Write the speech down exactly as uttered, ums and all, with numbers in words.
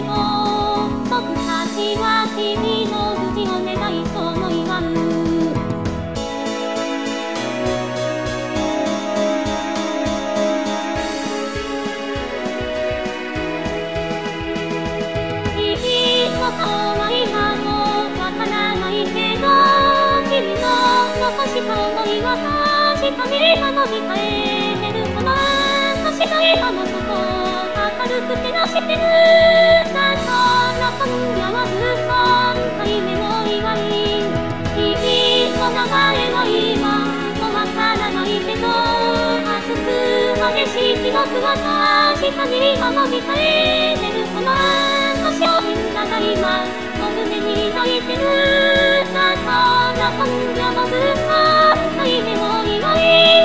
ど、僕たちは君の無事を願いそうの言わん。今は今もわからないけど、君の残した想いは確かに今も見返せるかな。確かに今のこと明るく照らしてる。だから今夜はずっとさんかいめの祝い。日々の流れは今もわからないけど、熱く激しい記憶は確かに今も見返せるかな。みんなが今お胸に泣いてる。だから今夜もずっとさんかいめの祝い。